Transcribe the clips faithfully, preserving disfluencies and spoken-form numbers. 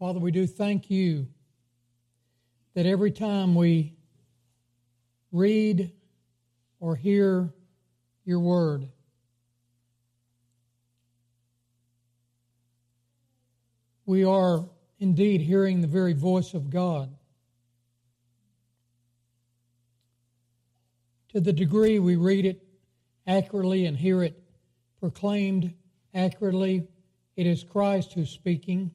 Father, we do thank you that every time we read or hear your word, we are indeed hearing the very voice of God. To the degree we read it accurately and hear it proclaimed accurately, it is Christ who's speaking.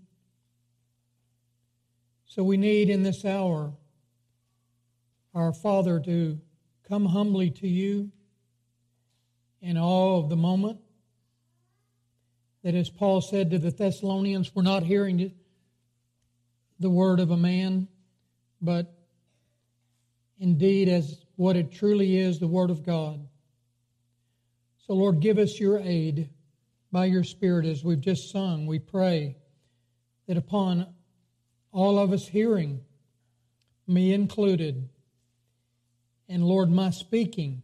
So we need in this hour, our Father, to come humbly to you in awe of the moment. That, as Paul said to the Thessalonians, we're not hearing the word of a man, but indeed as what it truly is, the word of God. So, Lord, give us your aid by your Spirit as we've just sung. We pray that upon all of us hearing, me included, and Lord, my speaking,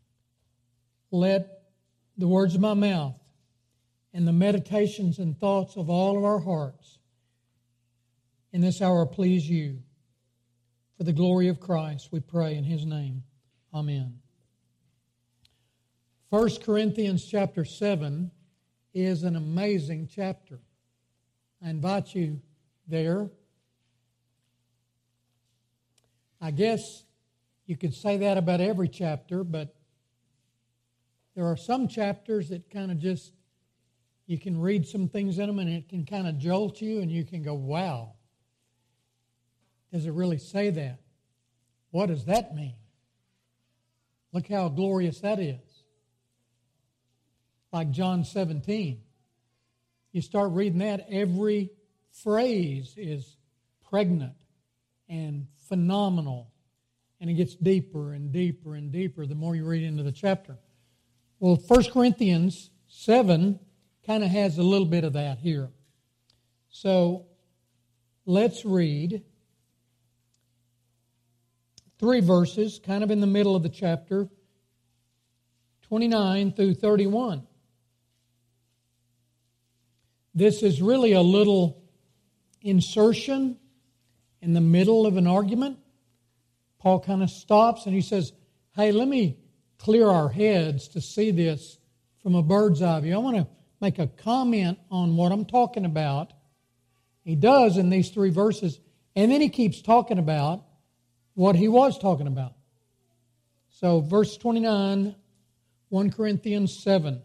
let the words of my mouth and the meditations and thoughts of all of our hearts in this hour please you. For the glory of Christ, we pray in His name. Amen. First Corinthians chapter seven is an amazing chapter. I invite you there. I guess you could say that about every chapter, but there are some chapters that kind of just, you can read some things in them and it can kind of jolt you and you can go, wow, does it really say that? What does that mean? Look how glorious that is. Like John seventeen. You start reading that, every phrase is pregnant and phenomenal. And it gets deeper and deeper and deeper the more you read into the chapter. Well, First Corinthians seven kind of has a little bit of that here. So let's read three verses, kind of in the middle of the chapter, twenty-nine through thirty-one. This is really a little insertion in the middle of an argument. Paul kind of stops and he says, hey, let me clear our heads to see this from a bird's eye view. I want to make a comment on what I'm talking about. He does in these three verses, and then he keeps talking about what he was talking about. So verse twenty-nine, First Corinthians seven.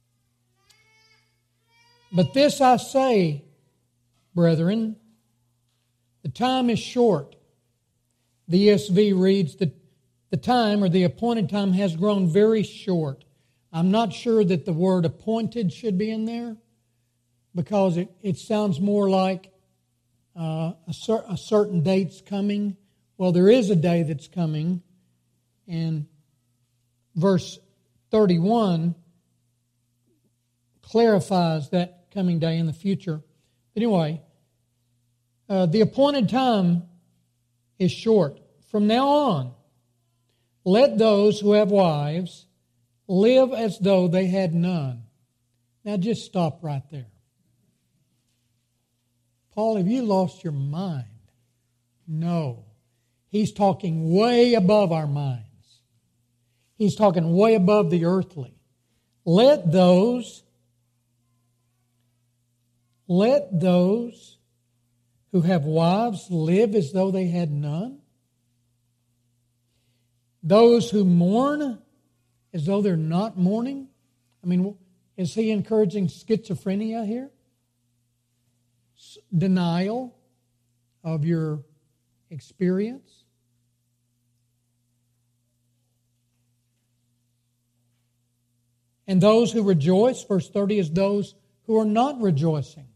But this I say, brethren, the time is short. The E S V reads that the time or the appointed time has grown very short. I'm not sure that the word appointed should be in there because it, it sounds more like uh, a, cer- a certain date's coming. Well, there is a day that's coming, and verse thirty-one clarifies that coming day in the future. But anyway, uh, the appointed time is short. From now on, let those who have wives live as though they had none. Now just stop right there. Paul, have you lost your mind? No. He's talking way above our minds. He's talking way above the earthly. Let those, let those who have wives live as though they had none. Those who mourn as though they're not mourning. I mean, is he encouraging schizophrenia here? Denial of your experience? And those who rejoice, verse thirty, is those who are not rejoicing.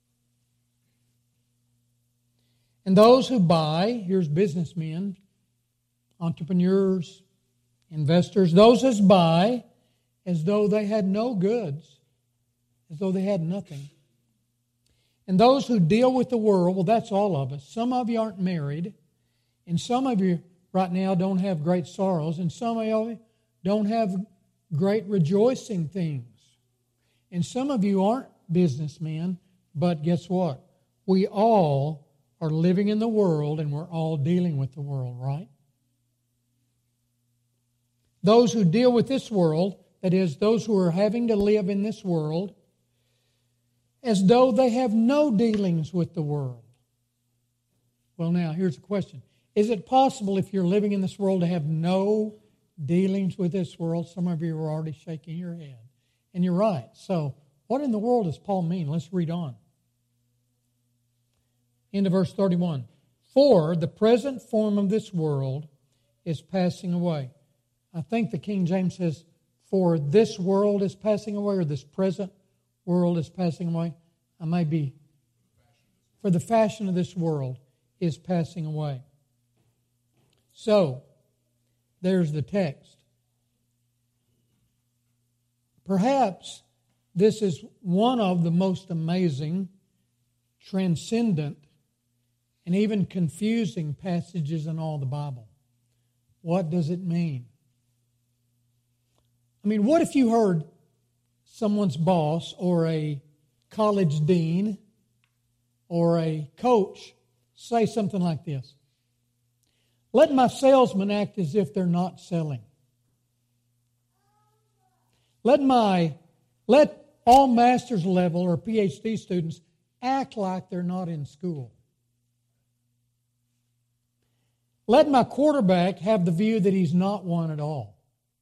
And those who buy, here's businessmen, entrepreneurs, investors, those who buy as though they had no goods, as though they had nothing. And those who deal with the world, well, that's all of us. Some of you aren't married, and some of you right now don't have great sorrows, and some of you don't have great rejoicing things. And some of you aren't businessmen, but guess what? we all are living in the world and we're all dealing with the world, right? Those who deal with this world, that is, those who are having to live in this world, as though they have no dealings with the world. Well, now, here's the question. Is it possible if you're living in this world to have no dealings with this world? Some of you are already shaking your head. And you're right. So, what in the world does Paul mean? Let's read on. Into verse thirty-one. For the present form of this world is passing away. I think the King James says, for this world is passing away, or this present world is passing away. I may be. For the fashion of this world is passing away. So, there's the text. Perhaps this is one of the most amazing, transcendent, and even confusing passages in all the Bible. What does it mean? I mean, what if you heard someone's boss or a college dean or a coach say something like this? Let my salesmen act as if they're not selling. Let my let all master's level or P H D students act like they're not in school. Let my quarterback have the view that he's not one at all.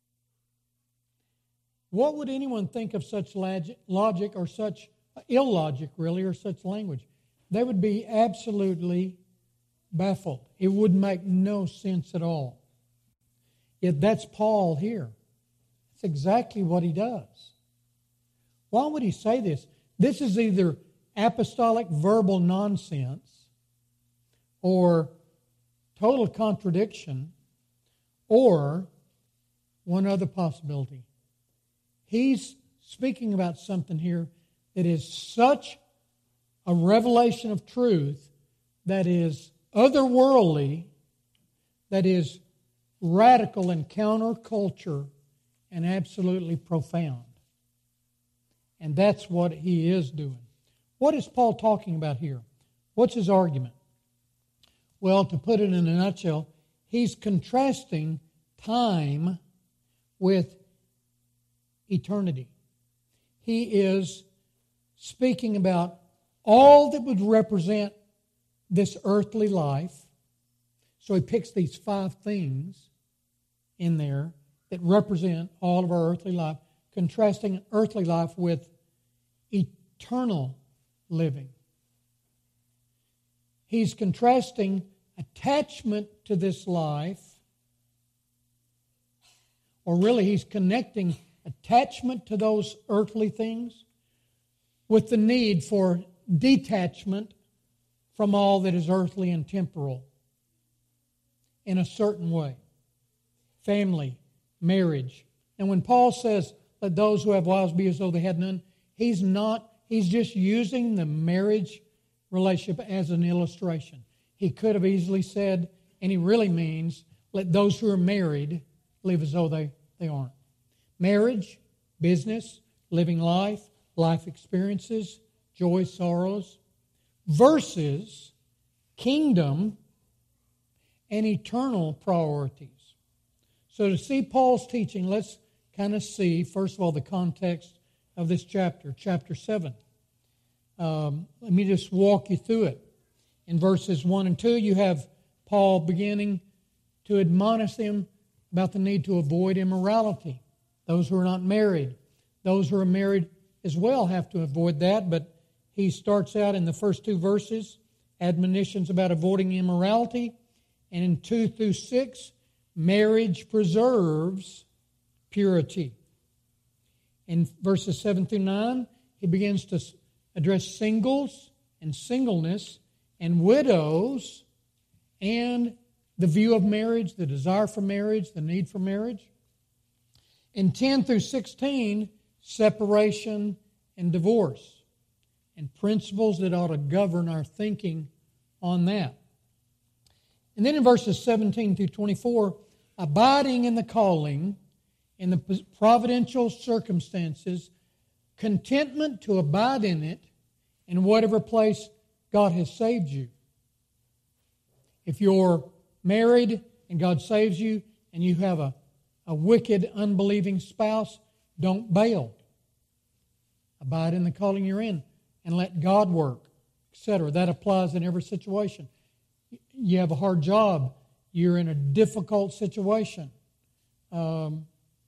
What would anyone think of such logic or such illogic, really, or such language? They would be absolutely baffled. It would make no sense at all. Yet that's Paul here. That's exactly what he does. Why would he say this? This is either apostolic verbal nonsense or total contradiction or one other possibility. He's speaking about something here that is such a revelation of truth that is otherworldly, that is radical and counterculture and absolutely profound. And that's what he is doing. What is Paul talking about here? What's his argument? Well, to put it in a nutshell, he's contrasting time with eternity. He is speaking about all that would represent this earthly life. So he picks these five things in there that represent all of our earthly life, contrasting earthly life with eternal living. He's contrasting attachment to this life, or really he's connecting attachment to those earthly things with the need for detachment from all that is earthly and temporal in a certain way. Family, marriage. And when Paul says, let those who have wives be as though they had none, he's not, he's just using the marriage relationship as an illustration. He could have easily said, and he really means, let those who are married live as though they, they aren't. Marriage, business, living life, life experiences, joys, sorrows, versus kingdom and eternal priorities. So to see Paul's teaching, let's kind of see, first of all, the context of this chapter, chapter seven. Um, let me just walk you through it. In verses one and two, you have Paul beginning to admonish them about the need to avoid immorality. Those who are not married. Those who are married as well have to avoid that, but he starts out in the first two verses, admonitions about avoiding immorality, and in two through six, marriage preserves purity. In verses seven through nine, he begins to address singles and singleness and widows and the view of marriage, the desire for marriage, the need for marriage. In ten through sixteen, separation and divorce and principles that ought to govern our thinking on that. And then in verses seventeen through twenty-four, abiding in the calling, in the providential circumstances, contentment to abide in it in whatever place God has saved you. If you're married and God saves you and you have a, a wicked, unbelieving spouse, don't bail. Abide in the calling you're in and let God work, et cetera. That applies in every situation. You have a hard job. You're in a difficult situation. Um,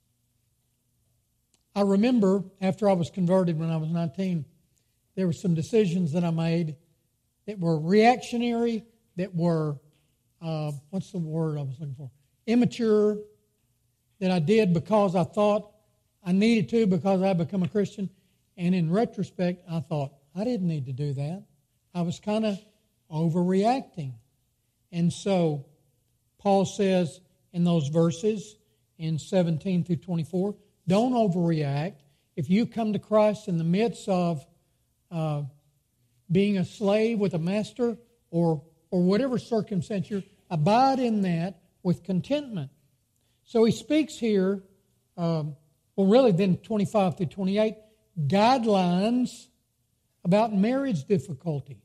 I remember after I was converted when I was nineteen, there were some decisions that I made that were reactionary, that were, uh, what's the word I was looking for? Immature, that I did because I thought I needed to because I had become a Christian. And in retrospect, I thought, I didn't need to do that. I was kind of overreacting. And so, Paul says in those verses, in seventeen through twenty-four, don't overreact. If you come to Christ in the midst of uh, being a slave with a master or, or whatever circumstance you're, abide in that with contentment. So he speaks here, um, well really then twenty-five through twenty-eight, guidelines about marriage difficulties.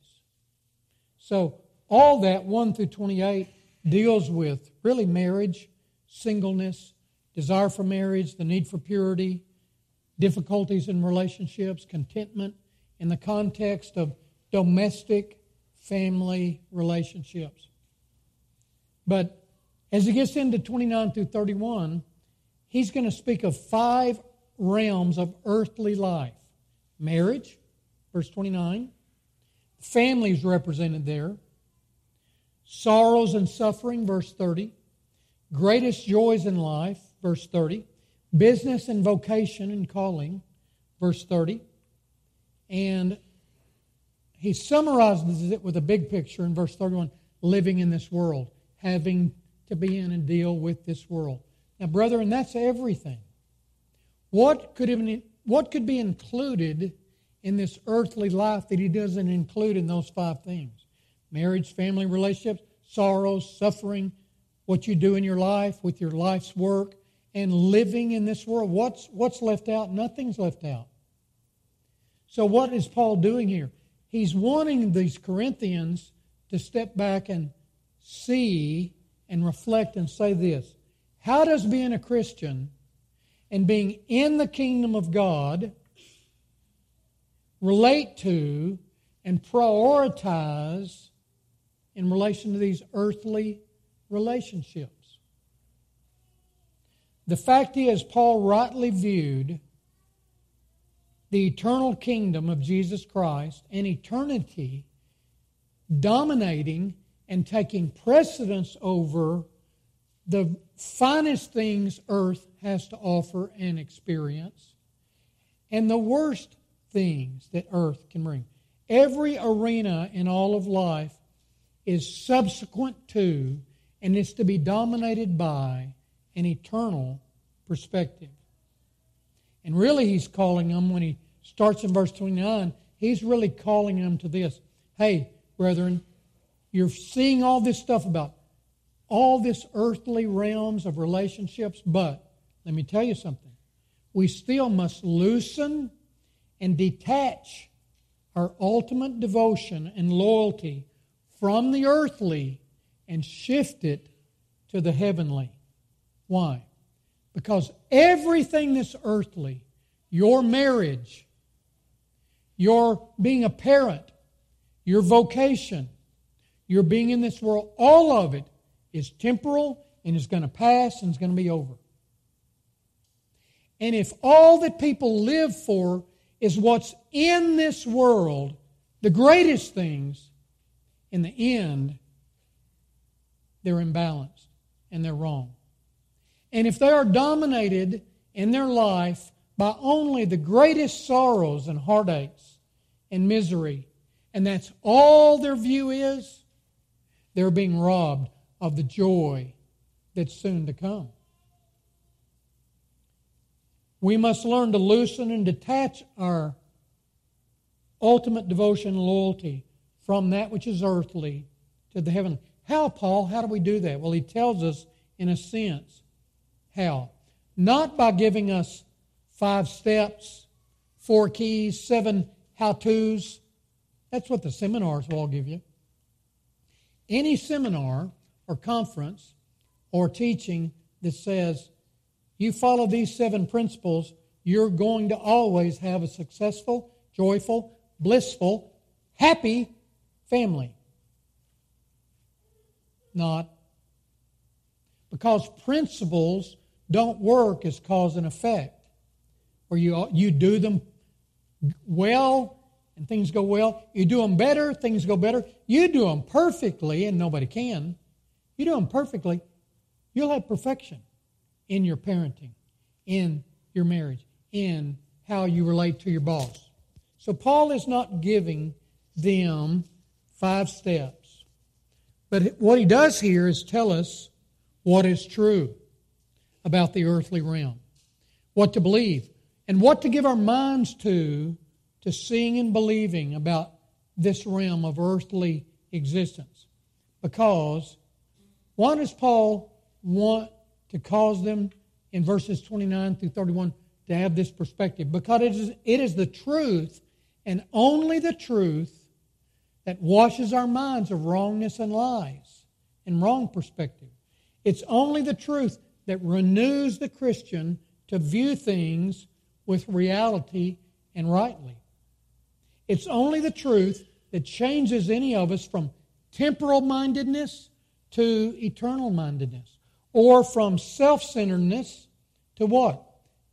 So all that, one through twenty-eight, deals with really marriage, singleness, desire for marriage, the need for purity, difficulties in relationships, contentment in the context of domestic family relationships. But as he gets into twenty-nine through thirty-one, he's going to speak of five realms of earthly life. Marriage, verse twenty-nine. Family is represented there. Sorrows and suffering, verse thirty. Greatest joys in life, verse thirty. Business and vocation and calling, verse thirty. And he summarizes it with a big picture in verse thirty-one, living in this world, having to be in and deal with this world. Now, brethren, that's everything. What could even, what could be included in this earthly life that he doesn't include in those five things? Marriage, family, relationships, sorrows, suffering, what you do in your life with your life's work, and living in this world. What's, what's left out? Nothing's left out. So what is Paul doing here? He's wanting these Corinthians to step back and see and reflect and say this. How does being a Christian and being in the kingdom of God relate to and prioritize in relation to these earthly relationships? The fact is, Paul rightly viewed the eternal kingdom of Jesus Christ and eternity dominating and taking precedence over the finest things earth has to offer and experience and the worst things that earth can bring. Every arena in all of life is subsequent to and is to be dominated by an eternal perspective. And really he's calling them, when he starts in verse twenty-nine, he's really calling them to this. Hey, brethren, you're seeing all this stuff about all this earthly realms of relationships, but let me tell you something. We still must loosen and detach our ultimate devotion and loyalty from the earthly and shift it to the heavenly. Why? Because everything that's earthly, your marriage, your being a parent, your vocation, your being in this world, all of it is temporal and is going to pass and is going to be over. And if all that people live for is what's in this world, the greatest things, in the end, they're imbalanced and they're wrong. And if they are dominated in their life by only the greatest sorrows and heartaches and misery, and that's all their view is, they're being robbed of the joy that's soon to come. We must learn to loosen and detach our ultimate devotion and loyalty from that which is earthly to the heavenly. How, Paul? How do we do that? Well, he tells us in a sense. How? Not by giving us five steps, four keys, seven how-tos, That's what the seminars will all give you. Any seminar or conference or teaching that says you follow these seven principles, you're going to always have a successful, joyful, blissful, happy family. Not. Because principles don't work as cause and effect. Where you, you do them well and things go well. You do them better, things go better. You do them perfectly, and nobody can. You do them perfectly, you'll have perfection in your parenting, in your marriage, in how you relate to your boss. So Paul is not giving them five steps. But what he does here is tell us what is true about the earthly realm, what to believe, and what to give our minds to, to seeing and believing about this realm of earthly existence. Because why does Paul want to cause them in verses twenty-nine through thirty-one to have this perspective? Because it is, it is the truth, and only the truth, that washes our minds of wrongness and lies and wrong perspective. It's only the truth that renews the Christian to view things with reality and rightly. It's only the truth that changes any of us from temporal mindedness to eternal mindedness, or from self-centeredness to what?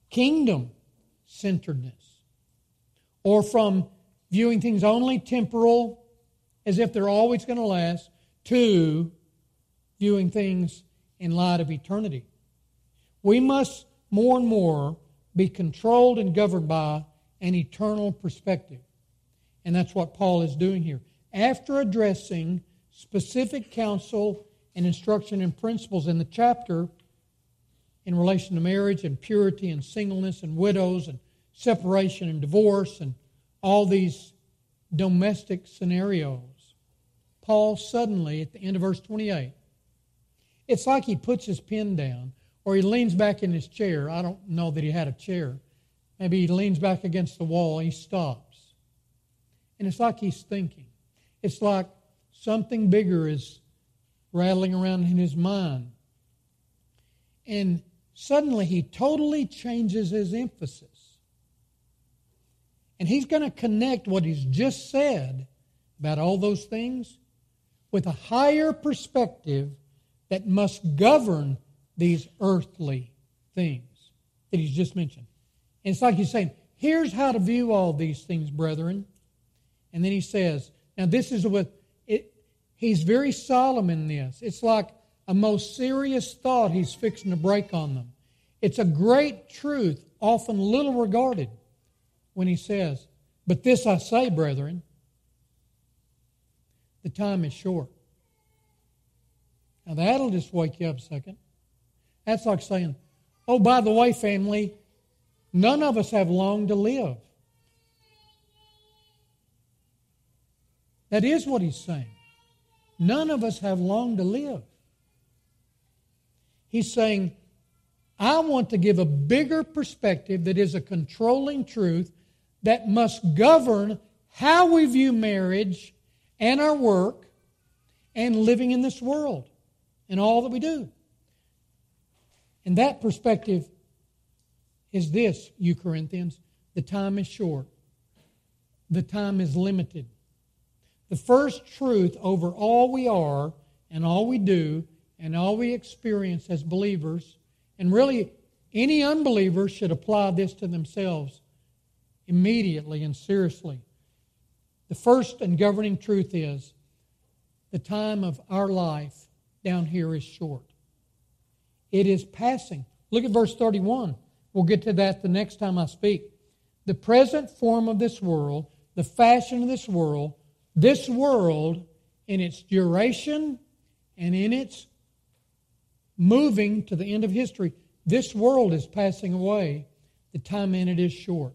Kingdom-centeredness, or from viewing things only temporal as if they're always going to last to viewing things in light of eternity. We must more and more be controlled and governed by an eternal perspective. And that's what Paul is doing here. After addressing specific counsel and instruction and principles in the chapter in relation to marriage and purity and singleness and widows and separation and divorce and all these domestic scenarios, Paul suddenly, at the end of verse twenty-eight, it's like he puts his pen down or he leans back in his chair. I don't know that he had a chair. Maybe he leans back against the wall and he stops. And it's like he's thinking. It's like something bigger is rattling around in his mind. And suddenly he totally changes his emphasis. And he's going to connect what he's just said about all those things with a higher perspective that must govern these earthly things that he's just mentioned. And it's like he's saying, here's how to view all these things, brethren. And then he says, now this is what, it, he's very solemn in this. It's like a most serious thought he's fixing to break on them. It's a great truth, often little regarded, when he says, but this I say, brethren, the time is short. Now that'll just wake you up a second. That's like saying, oh, by the way, family, none of us have long to live. That is what he's saying. None of us have long to live. He's saying, I want to give a bigger perspective that is a controlling truth that must govern how we view marriage and our work and living in this world and all that we do. And that perspective is this, you Corinthians, the time is short. The time is limited. The first truth over all we are and all we do and all we experience as believers, and really any unbeliever should apply this to themselves immediately and seriously. The first and governing truth is the time of our life down here is short. It is passing. Look at verse thirty-one. We'll get to that the next time I speak. The present form of this world, the fashion of this world, this world in its duration and in its moving to the end of history, this world is passing away. The time in it is short.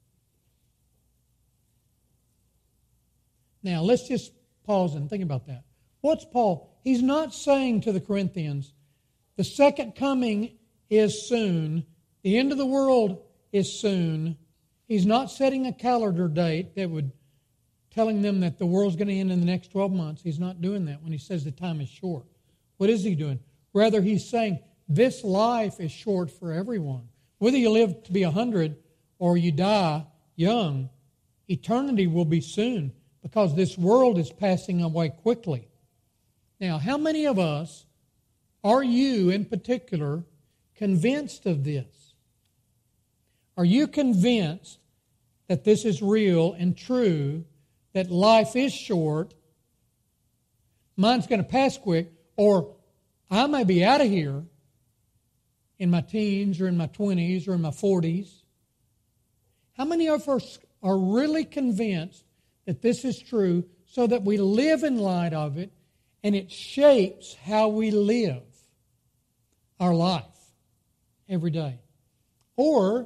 Now, let's just pause and think about that. What's Paul? He's not saying to the Corinthians, the second coming is soon, the end of the world is soon. He's not setting a calendar date that would telling them that the world's going to end in the next twelve months. He's not doing that when he says the time is short. What is he doing? Rather, he's saying this life is short for everyone. Whether you live to be one hundred or you die young, eternity will be soon because this world is passing away quickly. Now, how many of us are you in particular convinced of this? Are you convinced that this is real and true, that life is short, mine's going to pass quick, or I may be out of here in my teens or in my twenties or in my forties? How many of us are really convinced that this is true so that we live in light of it and it shapes how we live our life every day? Or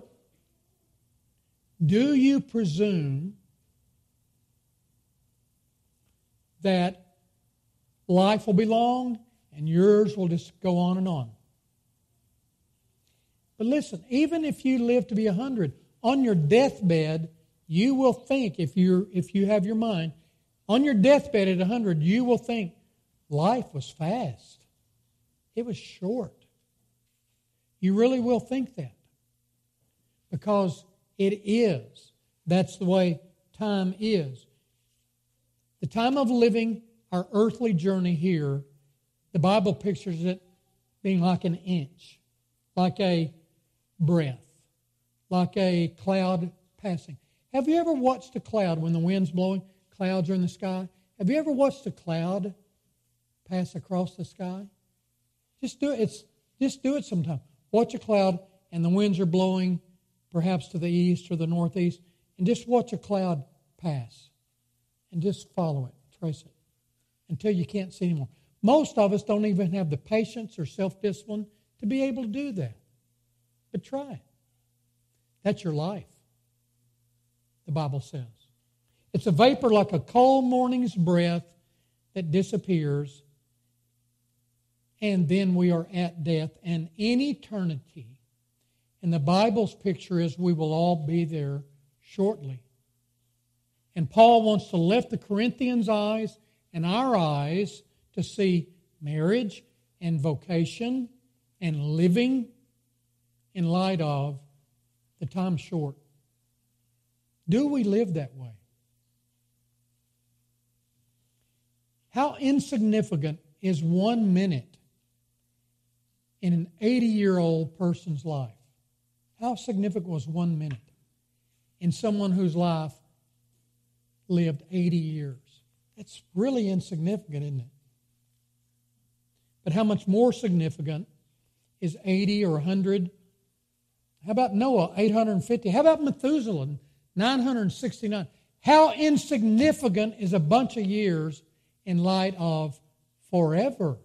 do you presume that life will be long and yours will just go on and on? But listen, even if you live to be a hundred, on your deathbed, you will think, if you if you have your mind, on your deathbed at a hundred, you will think life was fast. It was short. You really will think that. Because it is. That's the way time is. The time of living our earthly journey here, the Bible pictures it being like an inch, like a breath, like a cloud passing. Have you ever watched a cloud when the wind's blowing? Clouds are in the sky. Have you ever watched a cloud pass across the sky? Just do it. It's, just do it sometime. Watch a cloud and the winds are blowing perhaps to the east or the northeast, and just watch a cloud pass and just follow it, trace it, until you can't see anymore. Most of us don't even have the patience or self-discipline to be able to do that. But try it. That's your life, the Bible says. It's a vapor like a cold morning's breath that disappears, and then we are at death and in eternity. And the Bible's picture is we will all be there shortly. And Paul wants to lift the Corinthians' eyes and our eyes to see marriage and vocation and living in light of the time short. Do we live that way? How insignificant is one minute in an eighty-year-old person's life? How significant was one minute in someone whose life lived eighty years? It's really insignificant, isn't it? But how much more significant is eighty or one hundred? How about Noah, eight hundred fifty? How about Methuselah, nine hundred sixty-nine? How insignificant is a bunch of years in light of forever?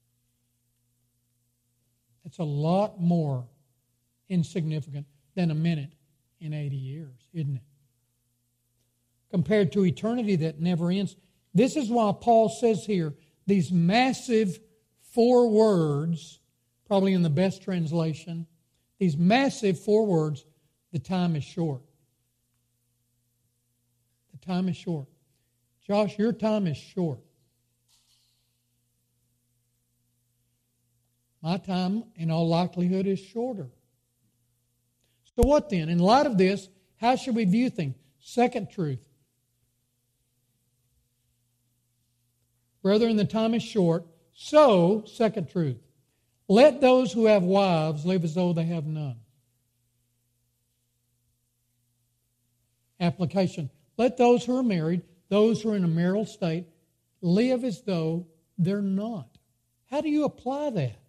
It's a lot more insignificant than a minute in eighty years, isn't it? Compared to eternity that never ends. This is why Paul says here these massive four words, probably in the best translation, these massive four words, the time is short. The time is short. Josh, your time is short. My time, in all likelihood, is shorter. So what then? In light of this, how should we view things? Second truth. Brethren, the time is short. So, second truth, let those who have wives live as though they have none. Application. Let those who are married, those who are in a marital state, live as though they're not. How do you apply that?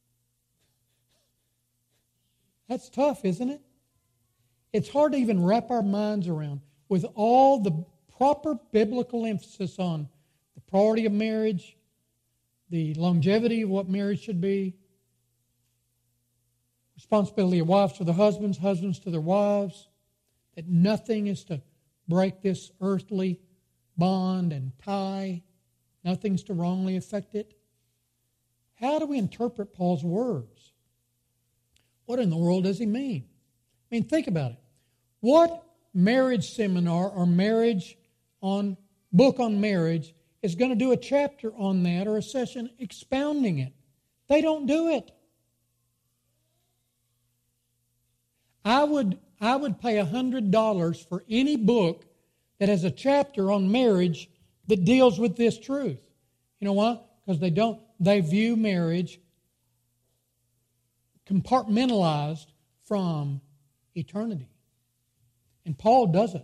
That's tough, isn't it? It's hard to even wrap our minds around with all the proper biblical emphasis on the priority of marriage, the longevity of what marriage should be, responsibility of wives to their husbands, husbands to their wives, that nothing is to break this earthly bond and tie, nothing's to wrongly affect it. How do we interpret Paul's words? What in the world does he mean? I mean, think about it. What marriage seminar or marriage on book on marriage is going to do a chapter on that or a session expounding it. They don't do it. I would I would pay one hundred dollars for any book that has a chapter on marriage that deals with this truth. You know why? Because they don't they view marriage compartmentalized from eternity. And Paul doesn't.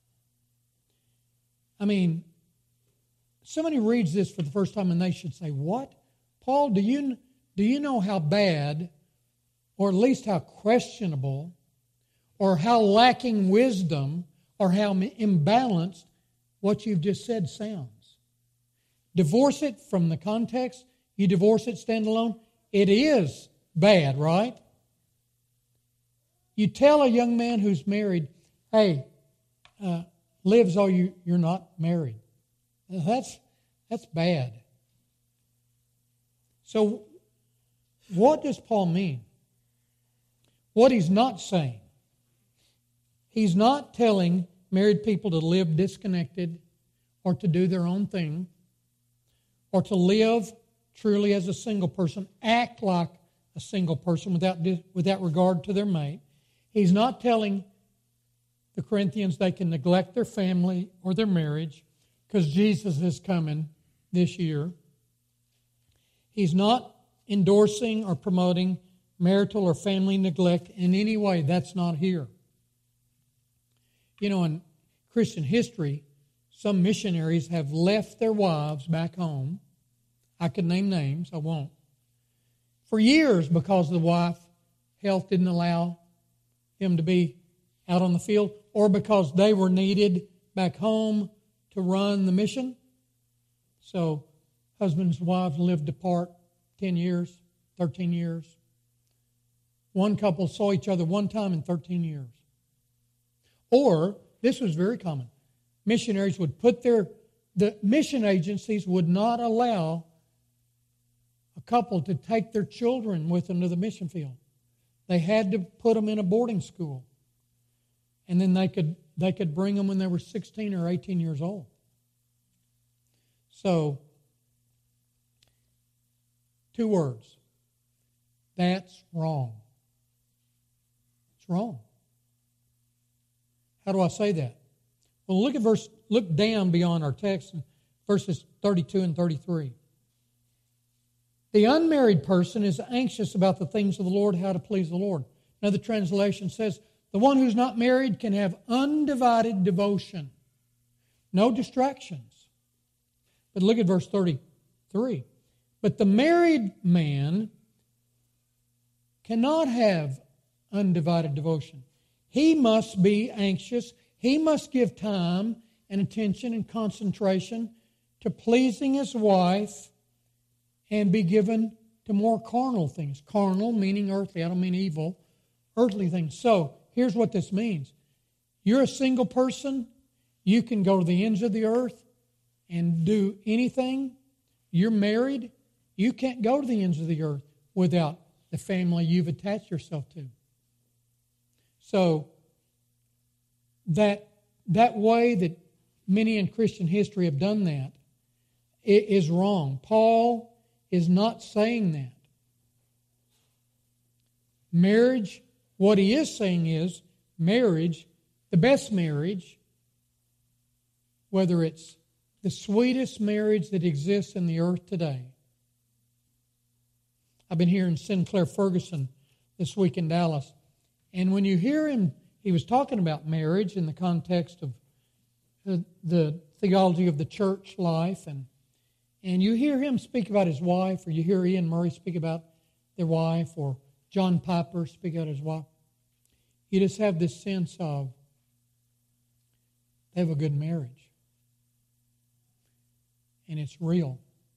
I mean, somebody reads this for the first time and they should say, "What? Paul, do you do you know how bad, or at least how questionable, or how lacking wisdom, or how imbalanced what you've just said sounds?" Divorce it from the context. You divorce it standalone. It is bad, right? You tell a young man who's married, "Hey, uh, live as though you, you're not married." That's, that's bad. So, what does Paul mean? What he's not saying. He's not telling married people to live disconnected or to do their own thing or to live truly as a single person, act like a single person without, without regard to their mate. He's not telling the Corinthians they can neglect their family or their marriage because Jesus is coming this year. He's not endorsing or promoting marital or family neglect in any way. That's not here. You know, in Christian history, some missionaries have left their wives back home. I could name names, I won't. For years, because the wife health didn't allow him to be out on the field, or because they were needed back home to run the mission. So husbands and wives lived apart ten years, thirteen years. One couple saw each other one time in thirteen years. Or, this was very common, missionaries would put their, the mission agencies would not allow a couple to take their children with them to the mission field. They had to put them in a boarding school. And then they could they could bring them when they were sixteen or eighteen years old. So, two words. That's wrong. It's wrong. How do I say that? Well, look at verse. Look down beyond our text, verses thirty-two and thirty-three. The unmarried person is anxious about the things of the Lord, how to please the Lord. Another translation says, the one who's not married can have undivided devotion. No distractions. But look at verse thirty-three. But the married man cannot have undivided devotion. He must be anxious. He must give time and attention and concentration to pleasing his wife and be given to more carnal things. Carnal meaning earthly. I don't mean evil. Earthly things. So, here's what this means. You're a single person. You can go to the ends of the earth and do anything. You're married. You can't go to the ends of the earth without the family you've attached yourself to. So, that, that way that many in Christian history have done that is wrong. Paul is not saying that. Marriage, what he is saying is, marriage, the best marriage, whether it's the sweetest marriage that exists in the earth today. I've been hearing Sinclair Ferguson this week in Dallas. And when you hear him, he was talking about marriage in the context of the, the theology of the church life. And, and you hear him speak about his wife, or you hear Ian Murray speak about their wife, or John Piper speak about his wife. You just have this sense of they have a good marriage. And it's real.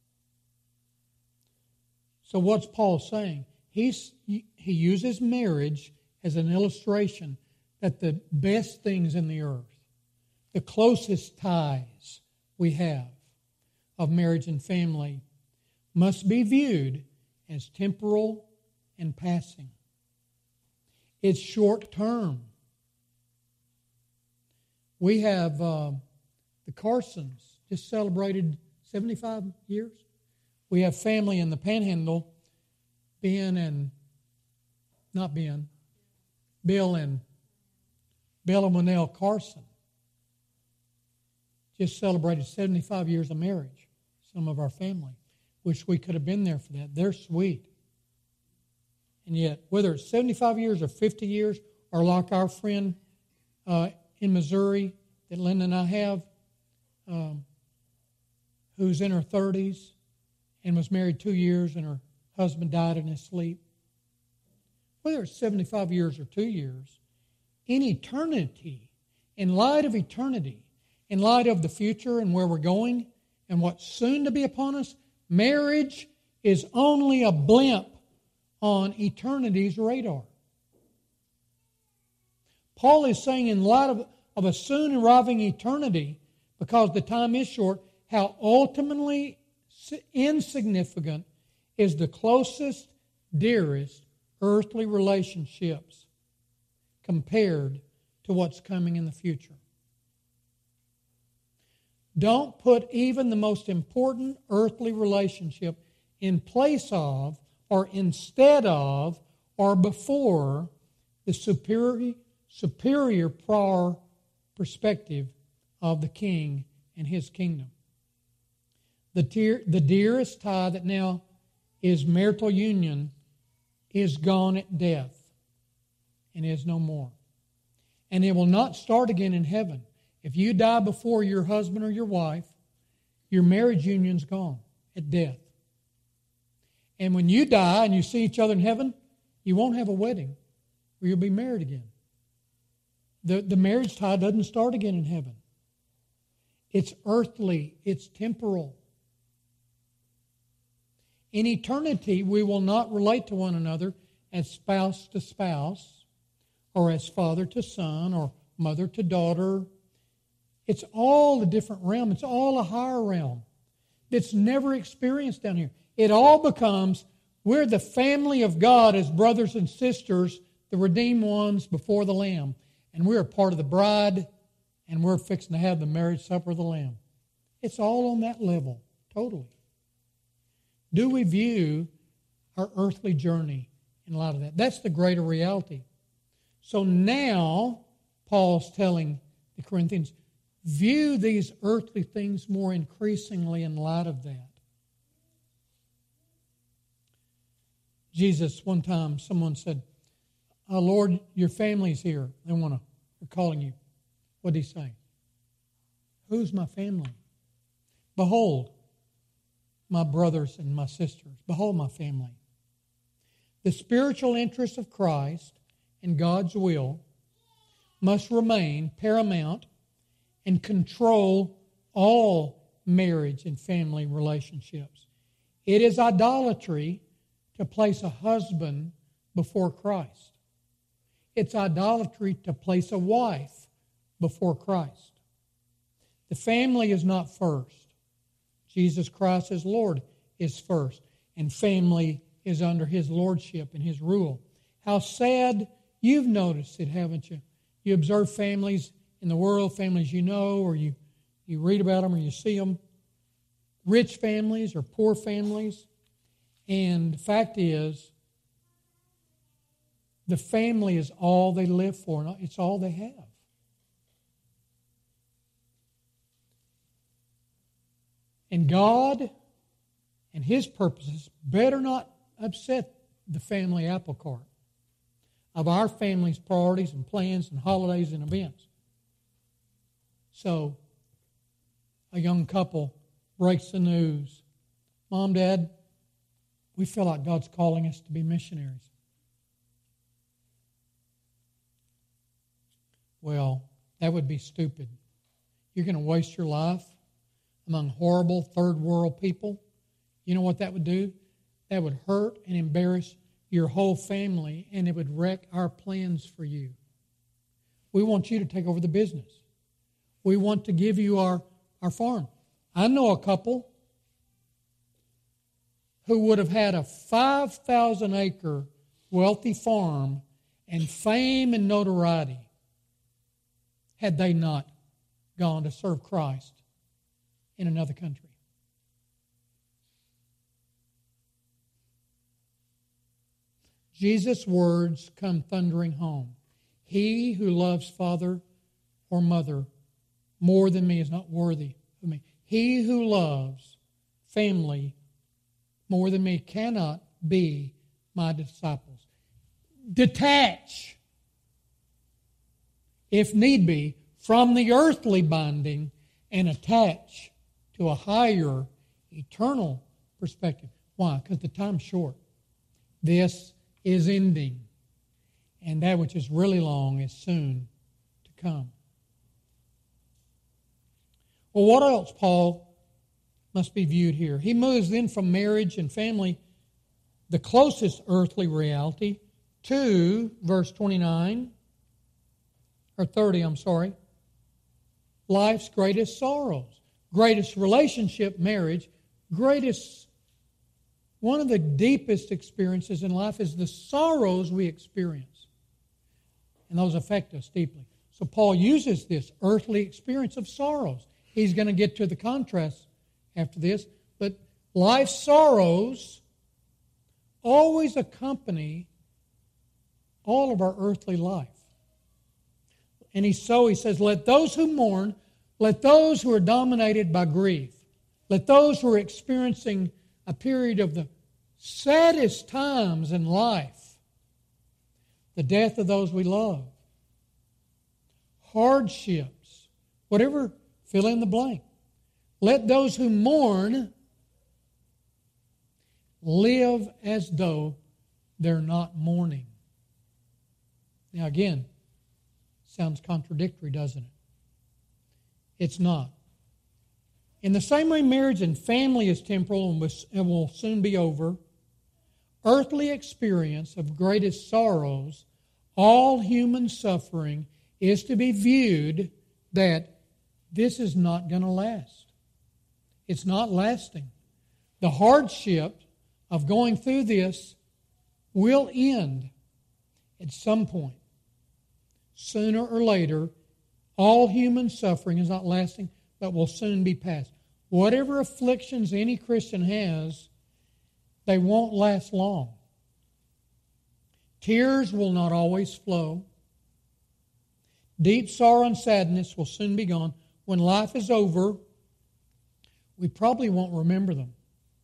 So what's Paul saying? He's, he uses marriage as an illustration that the best things in the earth, the closest ties we have of marriage and family, must be viewed as temporal and passing. It's short term. We have uh, The Carsons just celebrated seventy-five years. We have family in the Panhandle, Ben and, not Ben, Bill and Bill and Winnell Carson just celebrated seventy-five years of marriage, some of our family. Wish we could have been there for that. They're sweet. And yet, whether it's seventy-five years or fifty years, or like our friend uh, in Missouri that Linda and I have, um, who's in her thirties and was married two years and her husband died in his sleep. Whether it's seventy-five years or two years, in eternity, in light of eternity, in light of the future and where we're going and what's soon to be upon us, marriage is only a blimp on eternity's radar. Paul is saying in light of, of a soon arriving eternity, because the time is short, how ultimately insignificant is the closest, dearest earthly relationships compared to what's coming in the future. Don't put even the most important earthly relationship in place of, or instead of, or before the superior, superior prior perspective of the King and His kingdom. The, dear, the dearest tie that now is marital union is gone at death and is no more. And it will not start again in heaven. If you die before your husband or your wife, your marriage union's gone at death. And when you die and you see each other in heaven, you won't have a wedding or you'll be married again. The, the marriage tie doesn't start again in heaven. It's earthly, it's temporal. In eternity, we will not relate to one another as spouse to spouse, or as father to son, or mother to daughter. It's all a different realm. It's all a higher realm that's never experienced down here. It all becomes, we're the family of God as brothers and sisters, the redeemed ones before the Lamb. And we're a part of the bride, and we're fixing to have the marriage supper of the Lamb. It's all on that level, totally. Do we view our earthly journey in light of that? That's the greater reality. So now, Paul's telling the Corinthians, view these earthly things more increasingly in light of that. Jesus, one time, someone said, oh, Lord, your family's here. They want to, they're calling you. What did he say? Who's my family? Behold, my brothers and my sisters. Behold, my family. The spiritual interests of Christ and God's will must remain paramount and control all marriage and family relationships. It is idolatry to place a husband before Christ. It's idolatry to place a wife before Christ. The family is not first. Jesus Christ as Lord is first, and family is under His lordship and His rule. How sad, you've noticed it, haven't you? You observe families in the world, families you know, or you, you read about them or you see them, rich families or poor families, and the fact is, the family is all they live for. It's all they have. And God and His purposes better not upset the family apple cart of our family's priorities and plans and holidays and events. So, a young couple breaks the news. Mom, Dad, we feel like God's calling us to be missionaries. Well, that would be stupid. You're going to waste your life among horrible third world people. You know what that would do? That would hurt and embarrass your whole family, and it would wreck our plans for you. We want you to take over the business. We want to give you our, our farm. I know a couple who would have had a five thousand acre wealthy farm and fame and notoriety had they not gone to serve Christ in another country. Jesus' words come thundering home. He who loves father or mother more than me is not worthy of me. He who loves family more than me cannot be my disciples. Detach, if need be, from the earthly binding and attach to a higher, eternal perspective. Why? Because the time's short. This is ending, and that which is really long is soon to come. Well, what else, Paul, must be viewed here? He moves then from marriage and family, the closest earthly reality, to verse twenty-nine, or thirty, I'm sorry, life's greatest sorrows, greatest relationship, marriage, greatest, one of the deepest experiences in life is the sorrows we experience. And those affect us deeply. So Paul uses this earthly experience of sorrows. He's going to get to the contrast after this. But life's sorrows always accompany all of our earthly life. And he's so, he says, let those who mourn, let those who are dominated by grief, let those who are experiencing a period of the saddest times in life, the death of those we love, hardships, whatever, fill in the blank. Let those who mourn live as though they're not mourning. Now again, sounds contradictory, doesn't it? It's not. In the same way marriage and family is temporal and will soon be over, earthly experience of greatest sorrows, all human suffering, is to be viewed that this is not going to last. It's not lasting. The hardship of going through this will end at some point. Sooner or later, all human suffering is not lasting, but will soon be past. Whatever afflictions any Christian has, they won't last long. Tears will not always flow. Deep sorrow and sadness will soon be gone. When life is over, we probably won't remember them.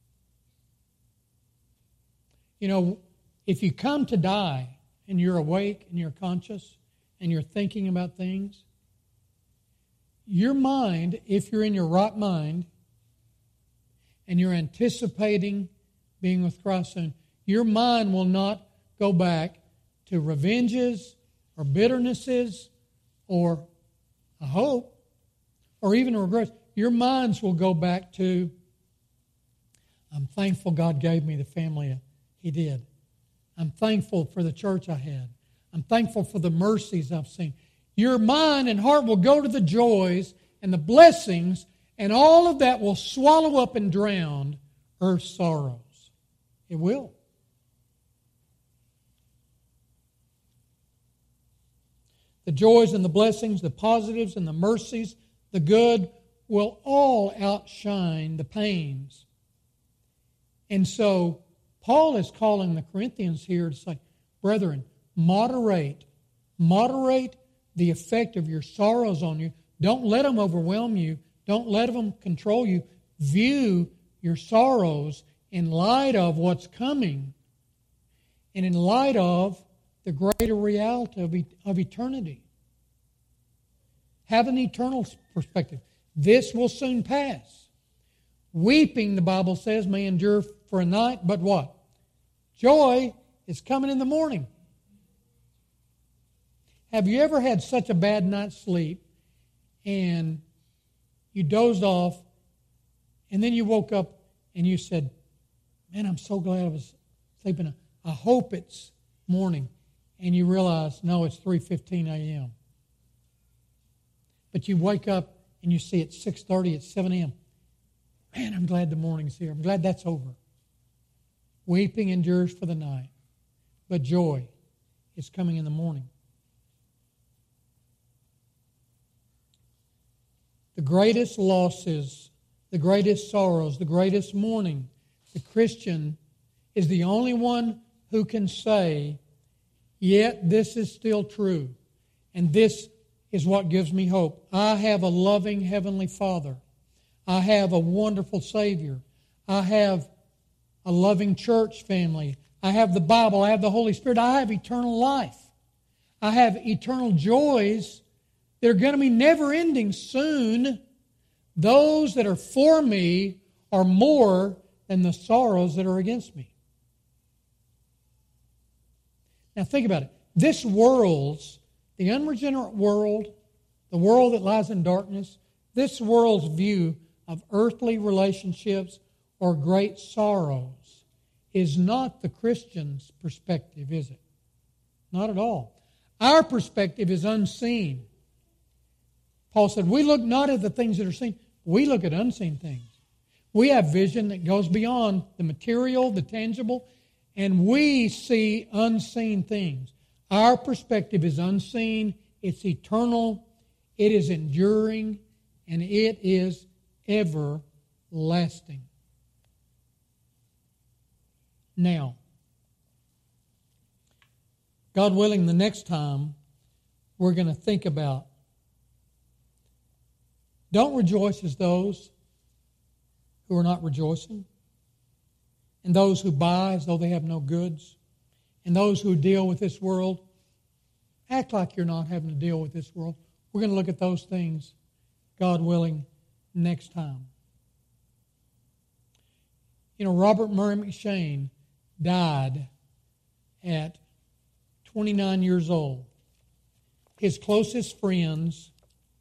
You know, if you come to die and you're awake and you're conscious and you're thinking about things, your mind, if you're in your right mind and you're anticipating being with Christ soon, your mind will not go back to revenges or bitternesses or a hope or even regrets. Your minds will go back to, I'm thankful God gave me the family He did. I'm thankful for the church I had. I'm thankful for the mercies I've seen. Your mind and heart will go to the joys and the blessings, and all of that will swallow up and drown earth's sorrows. It will. The joys and the blessings, the positives and the mercies, the good will all outshine the pains. And so Paul is calling the Corinthians here to say, brethren, moderate, moderate the effect of your sorrows on you. Don't let them overwhelm you. Don't let them control you. View your sorrows in light of what's coming and in light of the greater reality of, of eternity. Have an eternal perspective. This will soon pass. Weeping, the Bible says, may endure for a night, but what? Joy is coming in the morning. Have you ever had such a bad night's sleep and you dozed off and then you woke up and you said, man, I'm so glad I was sleeping. I hope it's morning. And you realize, no, it's three fifteen a.m. But you wake up and you see it's six thirty, it's seven a.m. Man, I'm glad the morning's here. I'm glad that's over. Weeping endures for the night, but joy is coming in the morning. the greatest losses, the greatest sorrows, the greatest mourning, the Christian is the only one who can say, yet this is still true, and this is what gives me hope. I have a loving Heavenly Father. I have a wonderful Savior. I have a loving church family. I have the Bible. I have the Holy Spirit. I have eternal life. I have eternal joys that are going to be never-ending soon. Those that are for me are more than the sorrows that are against me. Now think about it. This world's, the unregenerate world, the world that lies in darkness, this world's view of earthly relationships or great sorrows is not the Christian's perspective, is it? Not at all. Our perspective is unseen. Paul said, we look not at the things that are seen, we look at unseen things. We have vision that goes beyond the material, the tangible, and we see unseen things. Our perspective is unseen, it's eternal, it is enduring, and it is everlasting. Now, God willing, the next time we're going to think about, don't rejoice as those who are not rejoicing, and those who buy as though they have no goods, and those who deal with this world, act like you're not having to deal with this world. We're going to look at those things, God willing, next time. You know, Robert Murray McCheyne died at twenty-nine years old. His closest friends,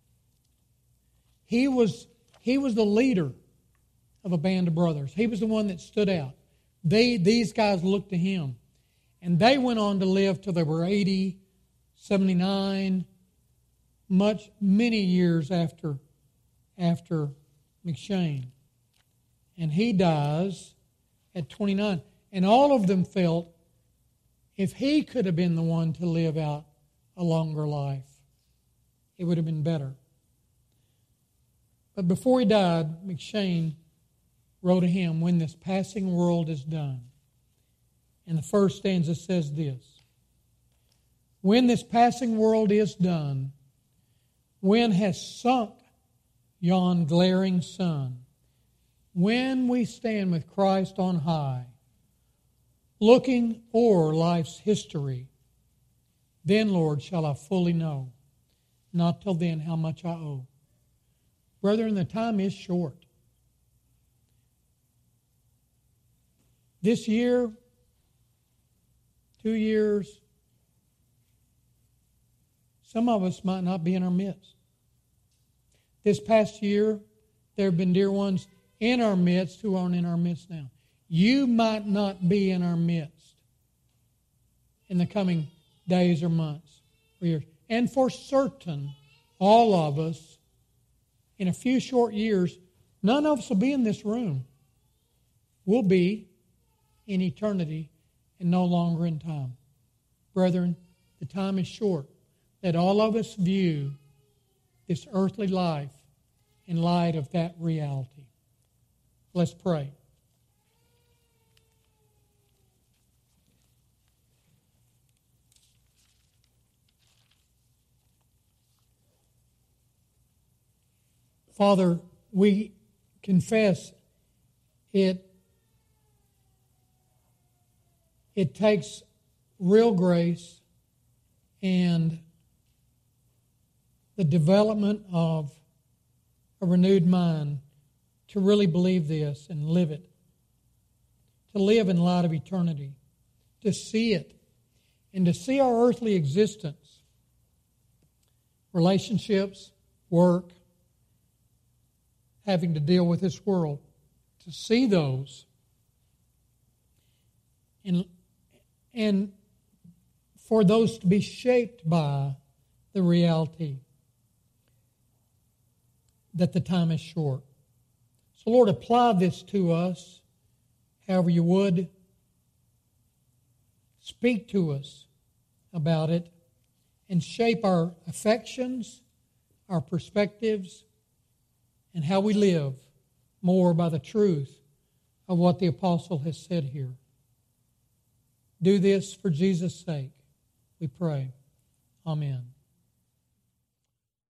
he was, he was the leader of a band of brothers. He was the one that stood out. They, these guys looked to him. And they went on to live till they were eighty, seventy-nine, much, many years after, after McCheyne. And he dies at twenty-nine. And all of them felt if he could have been the one to live out a longer life, it would have been better. But before he died, McCheyne wrote a hymn, When This Passing World Is Done. And the first stanza says this: When this passing world is done, when has sunk yon glaring sun, when we stand with Christ on high, looking o'er life's history, then, Lord, shall I fully know, not till then, how much I owe. Brethren, the time is short. This year, two years, some of us might not be in our midst. This past year, there have been dear ones in our midst who aren't in our midst now. You might not be in our midst in the coming days or months or years. And for certain, all of us, in a few short years, none of us will be in this room. We'll be in eternity and no longer in time. Brethren, the time is short. Let all of us view this earthly life in light of that reality. Let's pray. Father, we confess it, it takes real grace and the development of a renewed mind to really believe this and live it, to live in light of eternity, to see it, and to see our earthly existence, relationships, work, having to deal with this world, to see those and, and for those to be shaped by the reality that the time is short. So, Lord, apply this to us however you would. Speak to us about it and shape our affections, our perspectives, and how we live more by the truth of what the apostle has said here. Do this for Jesus' sake, we pray. Amen.